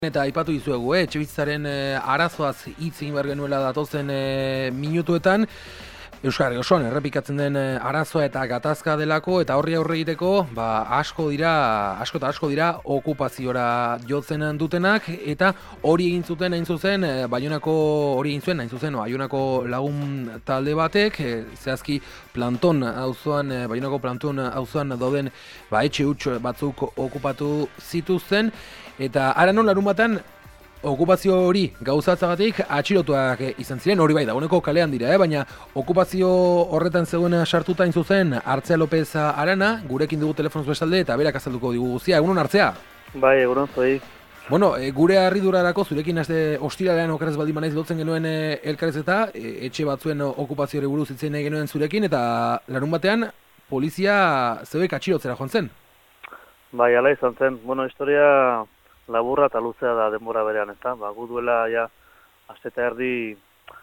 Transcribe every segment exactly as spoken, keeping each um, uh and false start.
Eta aipatu dizuegu, eh? Etxebizitzaren eh, arazoaz hitz egin behar genuela datozen eh, minutuetan. Euskal osoan errepikatzen den eh, arazoa eta gatazka delako, eta horri aurre egiteko, ba, asko dira, asko eta asko dira okupaziora jotzen dutenak, eta hori egin zuten hain zuzen, eh, Baionako hori egin zuen hain zuzen, Baionako lagun talde batek, eh, zehazki Planton auzoan, eh, Baionako Planton auzoan dauden ba, etxe huts batzuk okupatu zituzten. Eta aranon larun batan, okupazio hori gauzatzagatik atxilotuak izan ziren, hori bai dagoeneko kalean dira, eh? Baina okupazio horretan zegoen sartuta hain zuzen Artzea Lopez Arana, gurekin dugu telefonoz bestalde eta berak azalduko digu guztia. Egunon, Artzea? Bai, egunon, zoi. Bueno, e, gure harridurarako zurekin azte ostiralean okeraz baldin banaiz lotzen genuen e, elkarrez eta e, etxe batzuen okupazioare buruz itzen nahi genuen zurekin, eta larun batean polizia zeuek atxilotzera joan zen. Bai, ala izan zen. Bueno, historia laburra eta luzea da denbora berean, eta ba, gu duela ja aste eta erdi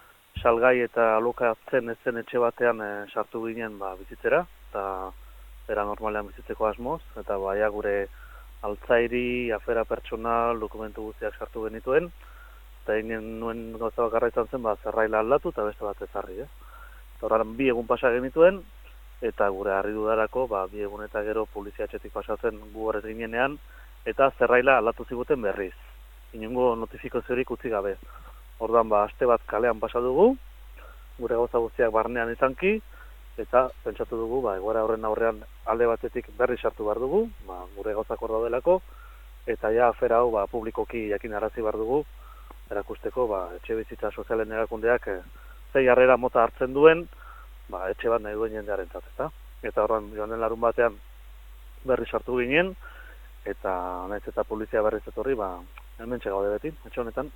salgai eta alokatzen ez zen etxe batean e, sartu ginen ba, bizitzera, eta era normalean bizitzeko asmoz, eta ba, ja, gure altzairi, afera pertsonal, dokumentu guztiak sartu genituen, eta egin nuen gauza bakarra izan zen, ba, zerraila aldatu eta beste bat ezarri, eh? Eta horren bi egun pasa genituen, eta gure harridudarako, ba, bi egun eta gero polizia etxetik pasatzen gu horrez ginenean, eta zerraila aldatu ziguten berriz. Inongo notifikaziorik utzi gabe. Ordan ba, aste bat kalean pasa dugu, gure gauza guztiak barnean izanki, eta pentsatu dugu, ba, egoera horren aurrean alde batetik berri sartu behar dugu, ba, gure gauzak hor daudelako, eta ja afera hau ba, publikoki jakin arazi behar dugu, erakusteko ba, etxe bizitza sozialen erakundeak e, zei harrera mota hartzen duen, ba, etxe bat nahi duen jendearen zateta. Eta horren joan den larun batean berri sartu ginen, eta naiz eta polizia berriz etorri, ba, hemen txegaude beti, etxe honetan.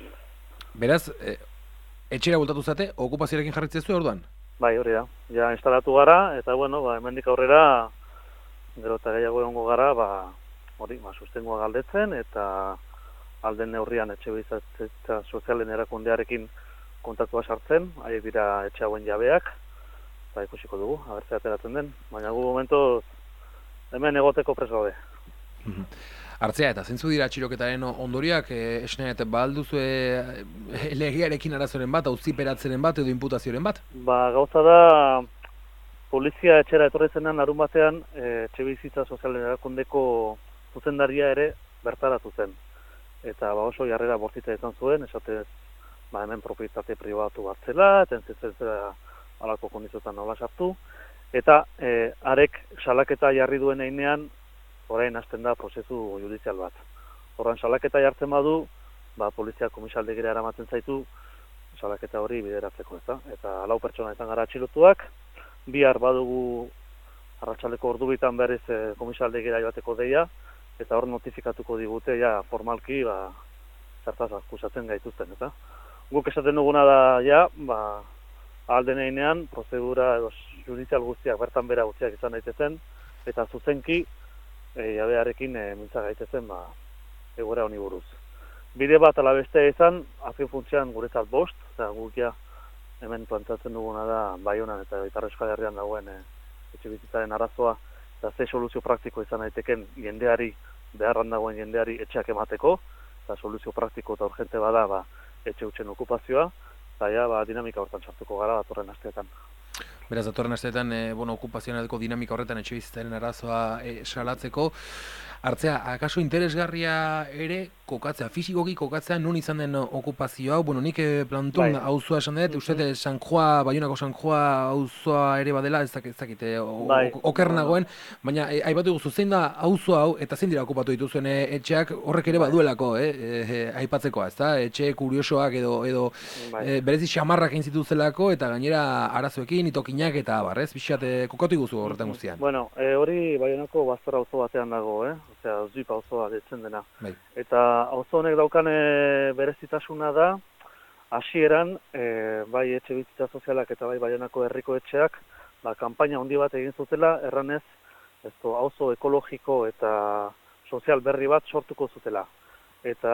Beraz, e, etxera bultatu zate, okupazioarekin jarritzezu orduan? Bai, hori da. Ja instalatu gara, eta bueno, ba, hemendik aurrera, gero eta gehiago egongo gara, ba, hori, ba, sustengoa galdetzen, eta alden neurrian etxe bizitza sozialen erakundearekin kontaktua sartzen, haiek dira etxe hauen jabeak, eta ikusiko dugu, abertzea ateratzen den, baina gu momentoz hemen egoteko prest gaude. Artzea, eta zentzu dira atxiloketaren ondoriak, e, esneet, ba alduzu e, legearekin arazoren bat, auziperatzeren bat edo inputazioren bat? Ba, gauza da, polizia etxera etorri zenan larun batean, e, etxe bizitza sozialen erakundeko zuzendaria ere bertaratu zen. Eta ba, oso jarrera bortitza izan zuen, esatez, ba, hemen propietate pribatu bat zela, eta entzitzen zera alako kondizotan nola sartu, eta e, arek salaketa jarri duen einean, orain hasten da prozesu judizial bat. Horran salaketa jartzen badu, ba, polizia komisaldegira eramaten zaitu, salaketa hori bideratzeko, eta eta lau pertsona izan gara atxilotuak, bihar badugu arratsaleko ordubitan berriz e, komisaldegira joateko deia, eta hor notifikatuko digute ja formalki ba, zertaz akusatzen gaituzten, eta guk esaten duguna da ja, ba, alden einean, prozedura edo judizial guztiak bertan bera guztiak izan daitezen, eta zuzenki e, jabearekin e, mintza gaitezen ba, egoera honi buruz. Bide bat ala beste izan, azken funtzean guretzat bost, eta guk ja hemen plantatzen duguna da Baionan eta Ipar Euskal Herrian dagoen e, etxe bizitzaren arazoa, eta ze soluzio praktiko izan daiteken jendeari, beharran dagoen jendeari etxeak emateko, eta soluzio praktiko eta urgente bada ba, etxe hutsen okupazioa, eta ja, ba, dinamika hortan sartuko gara datorren asteetan. Beraz, datorren asteetan, e, bueno, okupazionaleko dinamika horretan etxe bizitzaren arazoa e, salatzeko. Artzea, akaso interesgarria ere kokatzea, fisikoki kokatzea non izan den okupazio hau? Bueno, nik e, Planton bai. auzoa esan dut, uste mm-hmm. San Joa, Baionako San Joa auzoa ere badela, ez dakit, e, bai. oker nagoen, baina e, aipatu guzu, zein da auzo hau, eta zein dira okupatu dituzuen e, etxeak horrek ere baduelako, eh, e, e, aipatzekoa, ez da? Etxe kuriosoak edo, edo bai. e, berezi xamarrak egin zituzelako, eta gainera arazoekin, itokinak eta abar, ez? Bixat, e, kokatu iguzu horretan guztian. Bueno, e, hori Baionako Bazter auzo batean dago, eh? Osea, Zip auzoa ditzen dena. Bai. Eta auzo honek daukan e, berezitasuna da, hasieran e, bai etxe bizitza sozialak eta bai Baionako herriko etxeak, ba, kanpaina handi bat egin zutela, erranez, ezto, auzo ekologiko eta sozial berri bat sortuko zutela. Eta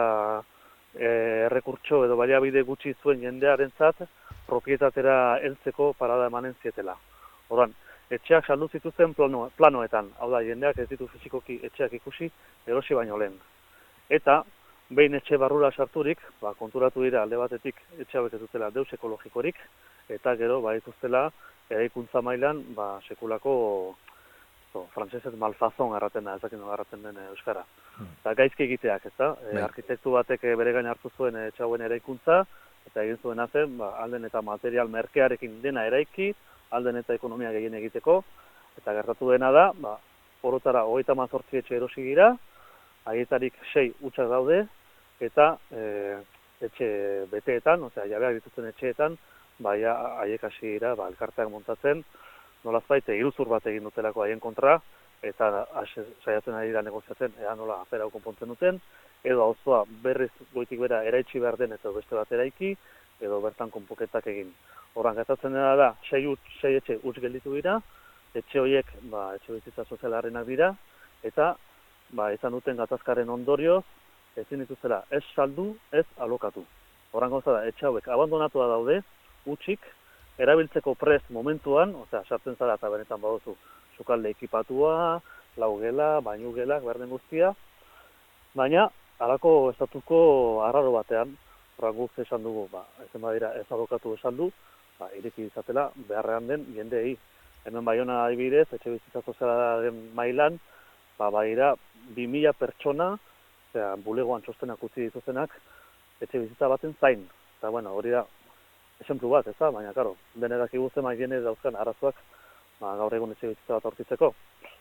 e, errekurtso edo baliabide gutxi zuen jendearentzat propietatera heltzeko parada emanen zietela. Orduan, etxeak saldu zituzten plano, planoetan, hau da, jendeak ez ditu fisikoki etxeak ikusi, erosi baino lehen. Eta behin etxe barrura sarturik, ba, konturatu dira alde batetik etxe hauek ez dutela deus ekologikorik, eta gero ba dituztela eraikuntza mailan ba sekulako so, frantsesez malfazon erraten da, ez dakit nola erraten den euskara. Hmm. Eta gaizki egiteak, ezta? E, arkitektu batek bere gain hartu zuen etxe hauen eraikuntza, eta egin zuena zen, ba, alden eta material merkearekin dena eraiki, alden eta ekonomia gehien egiteko, eta gertatu dena da, ba, orotara hogeita hamazortzi etxe erosi gira, haietarik sei hutsak daude, eta e, etxe beteetan, osea, jabeak dituzten etxeetan, baia haiek hasi dira, ba, elkarteak montatzen, nolazbait iruzur bat egin dutelako haien kontra, eta saiatzen ari dira negoziatzen, ea nola afera hau konpontzen duten, edo auzoa berriz goitik bera eraitsi behar den eta beste bat eraiki, edo bertan konpoketak egin. Horran gertatzen dena da, sei, sei etxe huts gelditu dira, etxe horiek ba, etxe bizitza sozialarrenak dira, eta ba, izan duten gatazkaren ondorioz, ezin dituzela ez saldu, ez alokatu. Horran gauza da, etxe hauek abandonatua daude, hutsik, erabiltzeko prest momentuan, osea, sartzen zara eta benetan baduzu, sukalde ekipatua, laugela, bainugelak, berden guztia, baina, halako estatuko arraro batean, horran guk esan dugu, ba, ezen badira ez alokatu esan du, ba, ireki izatela beharrean den jendeei. Hemen Baiona adibidez, etxe bizitza sozialaren mailan, ba, badira, bi mila pertsona, osea, bulegoan txostenak utzi dituzenak, etxe bizitza baten zain. Eta, bueno, hori da, esenplu bat, ez da, baina, karo, denerak iguzema jene dauzkan arazoak, ba, gaur egun etxe bizitza bat aurkitzeko.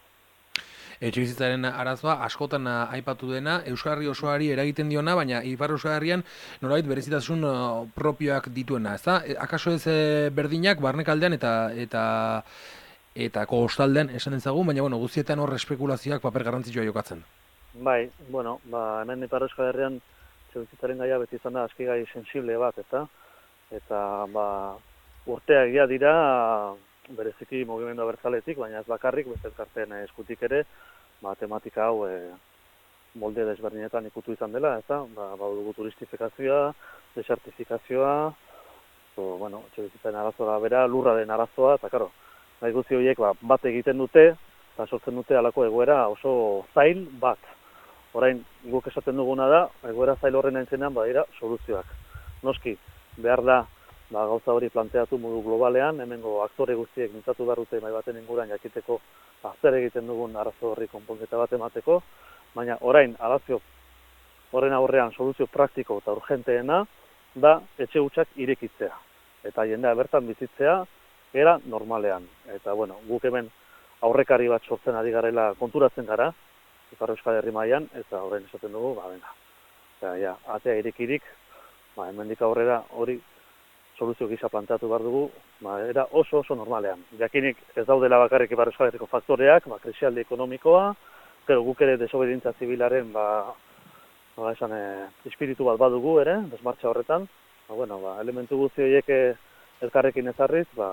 Etxe bizitzaren arazoa askotan aipatu dena, Euskarri osoari eragiten diona, baina Ipar Euskarrian nolabait berezitasun propioak dituena, ez da? Akaso ez berdinak, barnekaldean eta eta eta kostaldean esan dezagun, baina bueno, guztietan hor espekulazioak paper garrantzitsua jokatzen. Bai, bueno, ba, hemen Ipar Euskarrian etxe bizitzaren gaia beti izan da aski gai sensible bat, ez da? Eta, ba, urteak ja dira, bereziki mugimendu abertzaletik, baina ez bakarrik, beste elkarteen eskutik ere, ba, tematika hau e, molde desberdinetan ikutu izan dela, ez da? Ba, badugu turistifikazioa, desertifikazioa, so, bueno, etxe bizitzaren arazoa bera, lurraren arazoa, eta karo, nahi guzti horiek ba, bat egiten dute, eta sortzen dute halako egoera oso zail bat. Orain, guk esaten duguna da, egoera zail horren entzenean badira soluzioak. Noski, behar da, ba, gauza hori planteatu modu globalean, hemengo aktore guztiek mintzatu behar dute mai baten inguran jakiteko zer egiten dugun arazo horri konponketa bat emateko, baina orain, arazio horren aurrean soluzio praktiko eta urgenteena da etxe hutsak irekitzea. Eta jendea bertan bizitzea era normalean. Eta, bueno, guk hemen aurrekari bat sortzen ari garela konturatzen gara, Ipar Euskal Herri mailan, eta orain esaten dugu, ba, venga. Eta, ja, atea irekirik, ba, hemendik aurrera hori soluzio gisa planteatu behar dugu, ba, era oso oso normalean. Jakinik ez daudela bakarrik Ipar Euskal Herriko faktoreak, ba, krisialdi ekonomikoa, gero guk ere desobedientzia zibilaren, ba, ba, esan, e, espiritu bat badugu ere, desmartxa horretan, ba, bueno, ba, elementu guzti horiek elkarrekin ezarriz, ba,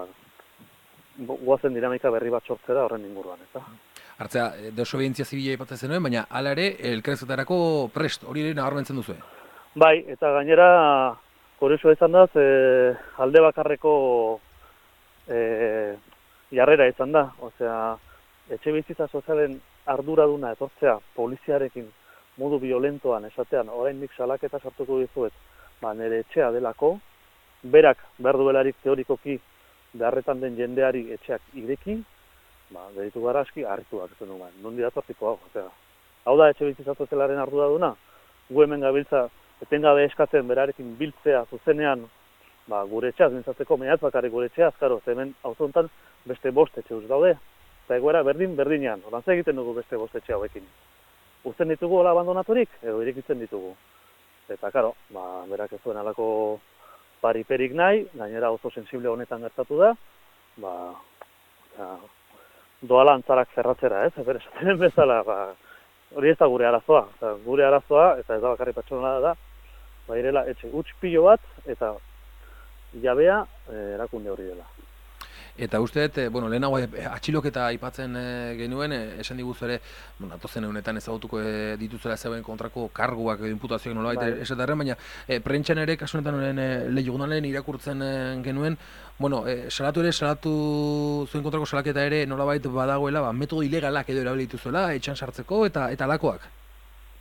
guazen dinamika berri bat sortzera horren inguruan, ez da? Hartzea, desobedientzia zibila ipatzen zenuen, baina hala ere, elkarrezetarako prest, hori ere nabarmentzen duzu. Bai, eta gainera, kuriosoa izan da, ze alde bakarreko e, jarrera izan da. Osea, etxe bizitza sozialen arduraduna etortzea poliziarekin modu violentoan esatean, oraindik salaketa sartuko dizuet, ba, nire etxea delako, berak behar duelarik teorikoki beharretan den jendeari etxeak ireki, ba, geritu gara aski harrituak zen du, nondi datortiko hau. Osea, hau da etxe bizitza sozialaren arduraduna, gu hemen gabiltza etengabe eskatzen berarekin biltzea zuzenean, ba, gure etxeaz mintzatzeko, mehatz bakarrik gure etxeaz, karo, hemen auzontan beste bost etxe uz daude, eta egoera berdin berdinean, orantza egiten dugu beste bost etxe hauekin. Uzten ditugu hola abandonaturik, edo irekitzen ditugu. Eta, karo, ba, berak ez zuen alako pariperik nahi, gainera oso sensible honetan gertatu da, ba, eta, doala antzarak zerratzera, ez, efer esaten bezala, ba, hori ez da gure arazoa, eta gure arazoa, eta ez da bakarri pertsonala da, ba, irela, etxe, huts pilo bat, eta jabea eh, erakunde hori dela. Eta uste, bueno, lehenago atxiloketa aipatzen genuen, esan diguz ere, bueno, atozen honetan ezagutuko dituzela zeuen kontrako karguak edo imputazioak nolabait bai. Esatarren, baina e, prentxan ere, kasu honetan honen lehiagunalen irakurtzen genuen, bueno, e, salatu ere, salatu zuen kontrako salaketa ere nolabait badagoela, ba, metodo ilegalak edo erabilitu zuela, etxan sartzeko eta eta lakoak.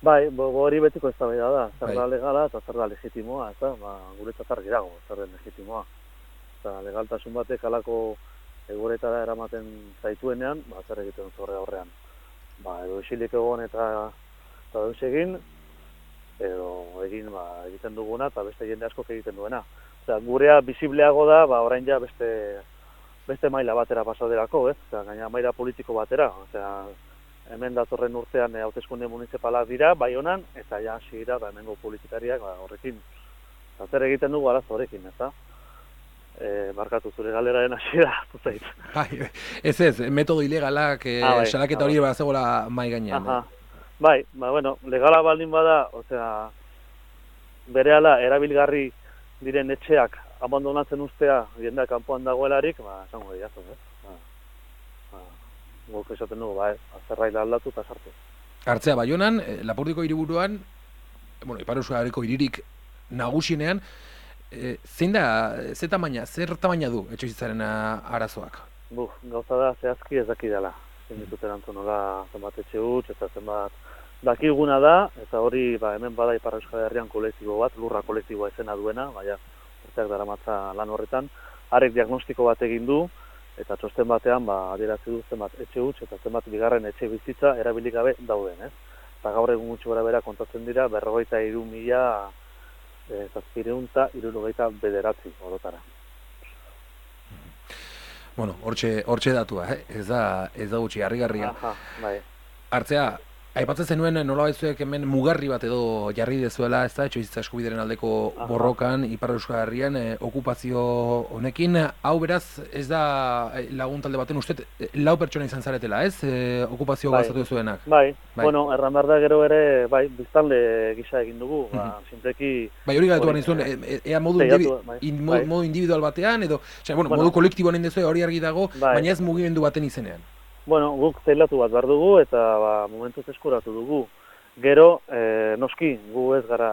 Bai, bo- hori betiko eztabaida da, zer Bai. da legala eta zer da legitimoa, ez da, ba, guretzat argi dago, zer den legitimoa. Eta legaltasun batek halako egoretara eramaten zaituenean, ba, zer egiten dut horre aurrean. Ba, edo isilik egon eta, eta deus egin, edo egin ba, egiten duguna eta beste jende askok egiten duena. Osea, gurea bisibleago da, ba, orain ja beste, beste maila batera pasaderako, ez? Osea, gaina maila politiko batera, osea, hemen datorren urtean hauteskunde municipalak dira, Baionan, eta ja hasi dira ba, hemengo politikariak ba, horrekin. Eta zer egiten dugu arazo horrekin, ez da? E, barkatu zure galeraren hasiera hartu zait. Bai, ez ez, metodo ilegalak, eh, Ah, bai, salaketa ah, hori bai. bazegoela mai gainean. Aha. Bai, ba, bueno, legala baldin bada, osea, berehala erabilgarri diren etxeak abandonatzen ustea jendea kanpoan dagoelarik, ba, esango diazu, ez? Ba, ba, guk esaten dugu, ba, azerraila aldatu eta sartu. Hartzea Baionan, eh, Lapurdiko hiriburuan, bueno, Ipar Euskal Herriko hiririk nagusienean, eh, zein da, ze tamaina, zer tamaina du etxebizitzaren ah, arazoak? Buf, gauza da, zehazki ez daki dela. Zein ditut erantzun nola zenbat etxe huts, eta zenbat dakiguna da, eta hori ba, hemen bada Ipar Euskal Herrian kolektibo bat, lurra kolektiboa izena duena, baina urteak daramatza lan horretan, harek diagnostiko bat egin du, eta txosten batean ba, adierazi du zenbat etxe huts eta zenbat bigarren etxe bizitza erabilik gabe dauden, ez? Eta gaur egun gutxi gora bera kontatzen dira berrogeita hiru mila e, zazpiehun eta hirurogeita bederatzi orotara. Bueno, hortxe, hortxe datua, eh? ez da, ez da gutxi, harrigarria. Aha, bai. Hartzea, aipatzen zenuen nola zuek hemen mugarri bat edo jarri dezuela, ez da, etxebizitza eskubideren aldeko Aha. borrokan, Ipar Euskal Herrian, eh, okupazio honekin, hau beraz, ez da eh, lagun talde baten ustet, eh, lau pertsona izan zaretela, ez, eh, okupazio Bai. gazatu zuenak. Bai, Bai. bueno, erran behar da gero ere, bai, biztanle gisa egin dugu, ba, simpleki... Bai, hori gaitu hori, nizuen, eh, e- ea modu, teiatu, indivi- bai, in- bai. modu individual batean, edo, osea, bueno, Bueno. modu kolektiboan indezue hori argi dago, Bai. baina ez mugimendu baten izenean. Bueno, guk teilatu bat behar dugu eta ba, momentuz eskuratu dugu. Gero, e, noski, gu ez gara,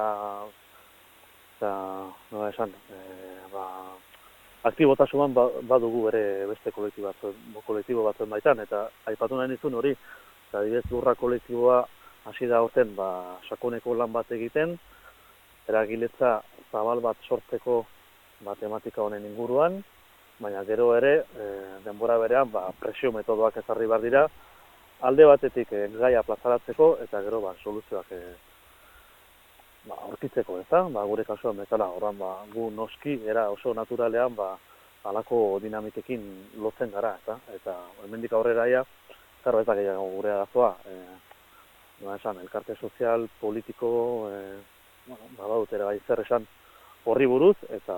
eta, nola esan, e, ba, aktibotasunan ba, badugu ere beste kolektibo batzuen, kolektibo batzuen baitan, eta aipatu nahi nizun hori, eta adibidez lurra kolektiboa hasi da horten, ba, sakoneko lan bat egiten, eragiletza zabal bat sortzeko ba, tematika honen inguruan, baina gero ere, e, denbora berean, ba, presio metodoak ezarri behar dira, alde batetik e, gaia plazaratzeko, eta gero ba, soluzioak e, ba, aurkitzeko, ez da? Ba, gure kasuan bezala, horran, ba, gu noski, era oso naturalean, ba, halako dinamikekin lotzen gara, ez da? Eta hemendik aurrera ja, karo ez da gehiago gure arazoa, e, nola esan, elkarte sozial, politiko, e, bueno, ba, badut ere bai zer esan horri buruz, eta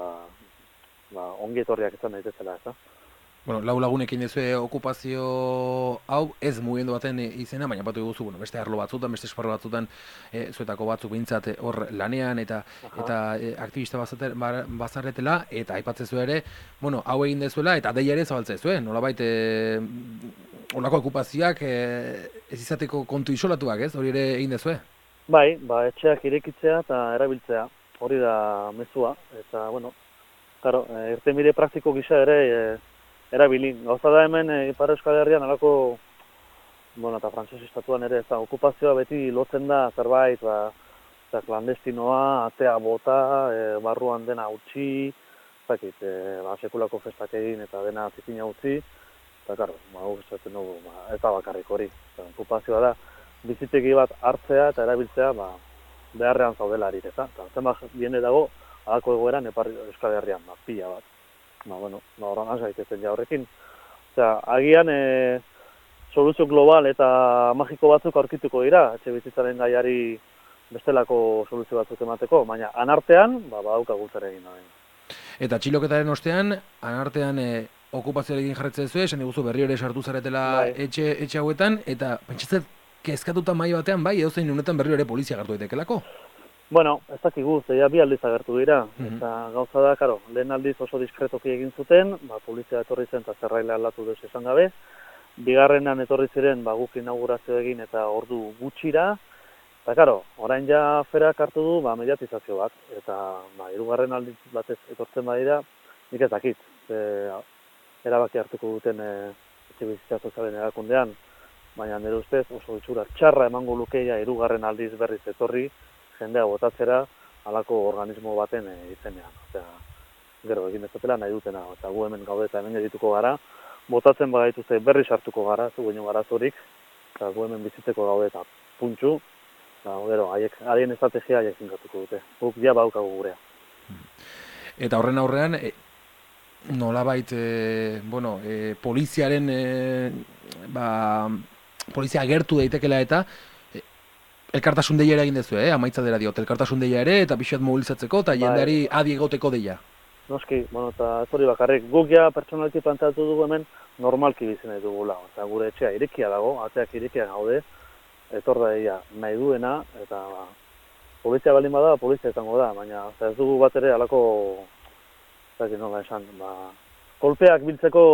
ba, ongi etorriak izan daitezela, ez da? Bueno, lau lagunekin dezue okupazio hau ez mugimendu baten izena, baina batu eguzu, bueno, beste arlo batzutan, beste esparro batzutan, e, zuetako batzuk behintzat eh, hor lanean eta Aha. eta e, aktivista bazater- ba- bazarretela, eta aipatzezu ere, bueno, hau egin dezuela, eta deia ere zabaltzezu, eh? Nolabait, e, olako okupazioak e, ez izateko kontu isolatuak, ez? Hori ere egin dezue? Bai, ba, etxeak irekitzea eta erabiltzea, hori da mezua, eta, bueno, claro, e, irtenbide praktiko gisa ere e, erabili. Gauza da hemen e, Ipar Euskal Herrian alako, bueno, eta frantses estatuan ere, ez da, okupazioa beti lotzen da zerbait, ba, eta klandestinoa, atea bota, e, barruan dena utzi, zakit, e, ba, sekulako festak egin eta dena zikina utzi, eta, karo, ba, guk esaten dugu, ba, ez da bakarrik hori. Eta, okupazioa da, bizitegi bat hartzea eta erabiltzea, ba, beharrean zaudelarik, ez da? Eta, zenbat jende dago, halako egoeran Ipar Euskal Herrian, ba, pila bat. Ba, bueno, ba, horren hasa gaitezen ja horrekin. Osea, agian e, soluzio global eta magiko batzuk aurkituko dira, etxe bizitzaren gaiari bestelako soluzio batzuk emateko, baina anartean, ba, badaukagu zer egin da. Eta txiloketaren ostean, anartean e, okupazioarekin jarretzen zuen, esan diguzu berri ere sartu zaretela Bai. etxe, etxe hauetan, eta pentsatzen kezkatuta mai batean, bai, edozein unetan berri ere polizia gartu daitekelako. Bueno, ez dakigu, zeia bi aldiz agertu dira, Mhm. eta gauza da, karo, lehen aldiz oso diskretoki egin zuten, ba, polizia etorri zen eta zerraila aldatu deus esan gabe, bigarrenan etorri ziren, ba, guk inaugurazio egin eta ordu gutxira, eta karo, orain ja ferak hartu du, ba, mediatizazio bat, eta, ba, hirugarren aldiz batez etortzen badira, nik ez dakit, ze, erabaki hartuko duten e, etxe bizitza sozialen erakundean, baina nire ustez oso itxura txarra emango lukeia hirugarren aldiz berriz etorri, jendea botatzera halako organismo baten e, izenean. Osea, gero egin dezatela nahi dutena, eta gu hemen gaude eta hemen edituko gara, botatzen bagaituzte berri sartuko gara, zu baino garazorik, eta gu hemen bizitzeko gaude eta puntxu, eta gero, haiek, haien estrategia haiek zinkatuko dute. Guk ja baukagu gurea. Eta horren aurrean, e, nolabait, e, bueno, e, poliziaren, e, ba, polizia agertu daitekela eta, e, elkartasun deia ere egin dezu, eh? Amaitza dela diot, elkartasun deia ere, eta pixat mobilizatzeko, eta jendeari adi egoteko deia. Noski, bueno, eta ez hori bakarrik, guk ja pertsonalki planteatu dugu hemen normalki bizi nahi dugula. Eta gure etxea irekia dago, ateak irekia gaude, etor da deia nahi duena, eta ba, polizia baldin bada, polizia izango da, baina ez dugu bat ere alako, ez dakit nola esan, ba, kolpeak biltzeko,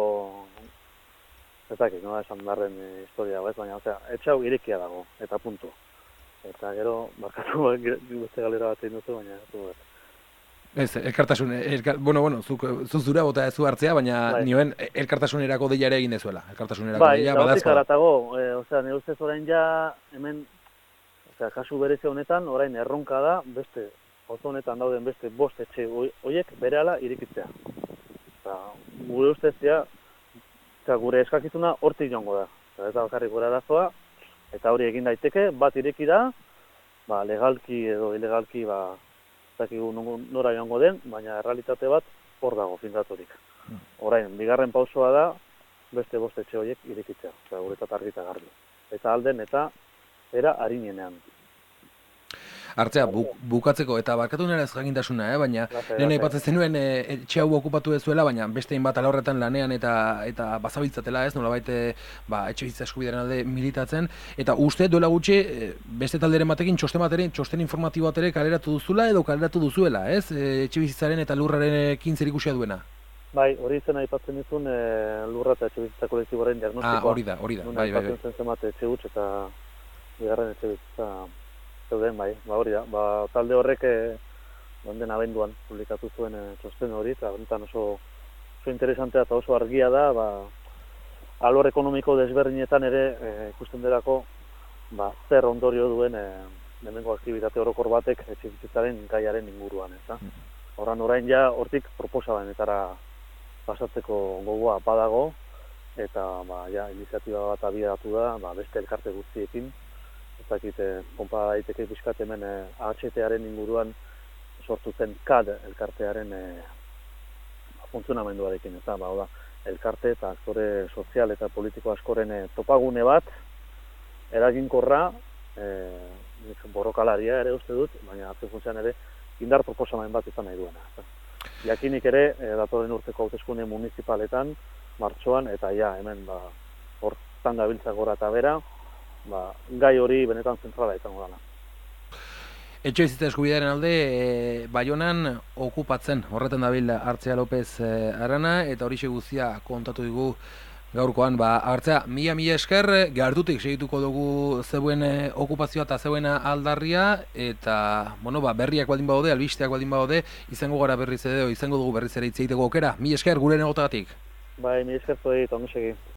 ez dakit nola esan darren historia, ez, baina osea, etxe hau irekia dago, eta puntu. Eta gero, barkatu beste galera bat egin duzu, baina ez dugu. Ez, elkartasun, elkar, bueno, bueno, zuk, zuz dura bota ez zu hartzea, baina bai. Nioen elkartasunerako deia ere egin dezuela. Elkartasunerako bai, deia badazko. Bai, eta hortik e, osea, nire ustez orain ja, hemen, osea, kasu berezi honetan, orain erronka da, beste, oso honetan dauden beste bost etxe horiek berehala irikitzea. Eta, gure ustez, ja, eta gure eskakizuna hortik joango da. Eta ez da bakarrik gure arazoa, eta hori egin daiteke, bat ireki da, ba, legalki edo ilegalki, ba, zakigu nora joango den, baina errealitate bat hor dago fintzaturik. Orain, bigarren pausoa da, beste bost etxe horiek irekitzea, eta guretzat argita garbi. Eta alden eta era harinenean. Hartzea, bu, bukatzeko, eta barkatu nera ez jakintasuna, eh? Baina lehen aipatzen zenuen e, etxe hau okupatu dezuela, baina beste hainbat alorretan lanean eta eta bazabiltzatela, ez, nolabait ba, etxe bizitza eskubideren alde militatzen, eta uste duela gutxi beste talderen batekin txosten baterin, txosten informatibo bat ere kaleratu duzula edo kaleratu duzuela, ez, e, etxe bizitzaren eta lurrarekin zerikusia duena. Bai, hori izena aipatzen dizun e, lurra eta etxe bizitza kolektiboaren diagnostikoa. Ah, hori da, hori da. Bai, bai, bai. Aipatzen zen zenbat etxe huts eta bigarren etxe bizitza zeuden, bai, ba hori da. Ba, talde horrek den abenduan publikatu zuen e, txosten hori, eta honetan oso, oso interesantea eta oso argia da, ba, alor ekonomiko desberdinetan ere e, ikusten delako ba, zer ondorio duen e, hemengo aktibitate orokor batek etxe bizitzaren gaiaren inguruan, ez da? Horran orain ja hortik proposabanetara pasatzeko gogoa badago, eta ba, ja, iniziatiba bat abiatu da, ba, beste elkarte guztiekin, ez dakit, konpa daiteke bizkat hemen A H T-aren inguruan sortu zen K A D elkartearen e, funtzionamenduarekin, ez da, ba, elkarte eta aktore sozial eta politiko askoren e, topagune bat, eraginkorra, e, borrokalaria ere uste dut, baina azken funtzean ere indar proposamen bat izan nahi duena. Jakinik ere, e, datoren urteko hauteskunde municipaletan, martxoan, eta ja, hemen, ba, hortan gabiltza gora eta bera, ba, gai hori benetan zentrala izango dela. Etxe bizitza eskubidearen alde, e, Baionan okupatzen, horretan dabil Artzea Lopez e, Arana, eta hori guztia kontatu digu gaurkoan, ba, Artzea, mila mila esker, gertutik segituko dugu zeuen e, okupazioa eta zeuena aldarria, eta, bueno, ba, berriak baldin badaude, albisteak baldin badaude, izango gara berriz edo, izango dugu berriz ere hitz egiteko aukera. Mila esker, gure negotagatik. Bai, mila esker zuei, eta ongi segi.